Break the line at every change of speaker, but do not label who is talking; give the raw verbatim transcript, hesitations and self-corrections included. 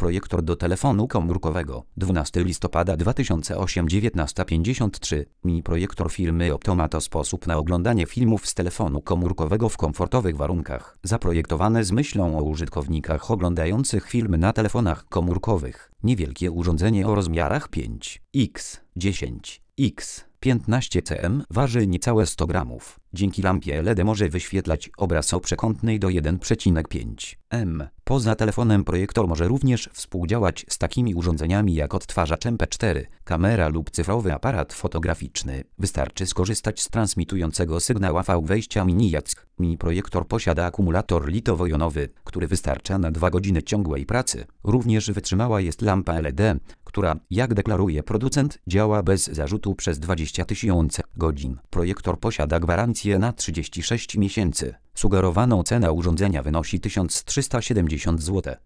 Projektor do telefonu komórkowego. dwunastego listopada dwa tysiące ósmego, dziewiętnasta pięćdziesiąt trzy. Mini projektor firmy Optoma to sposób na oglądanie filmów z telefonu komórkowego w komfortowych warunkach. Zaprojektowane z myślą o użytkownikach oglądających filmy na telefonach komórkowych. Niewielkie urządzenie o rozmiarach pięć na dziesięć na piętnaście centymetrów waży niecałe sto gramów. Dzięki lampie L E D może wyświetlać obraz o przekątnej do jeden przecinek pięć metra. Poza telefonem projektor może również współdziałać z takimi urządzeniami jak odtwarzacz M P cztery, kamera lub cyfrowy aparat fotograficzny. Wystarczy skorzystać z transmitującego sygnał A V wejścia mini jack. Mini projektor posiada akumulator litowo-jonowy, który wystarcza na dwie godziny ciągłej pracy. Również wytrzymała jest lampa L E D, która, jak deklaruje producent, działa bez zarzutu przez dwadzieścia tysięcy godzin. Projektor posiada gwarancję na trzydzieści sześć miesięcy. Sugerowaną cenę urządzenia wynosi tysiąc trzysta siedemdziesiąt złotych.